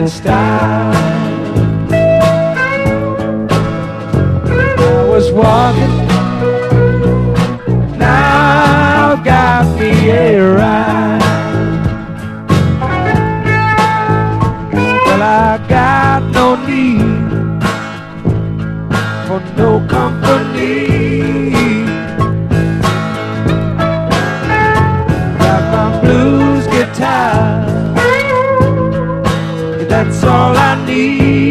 style. I was walking, now got me a ride. Well, I got no need for no company. Got my blues guitar, that's all I need.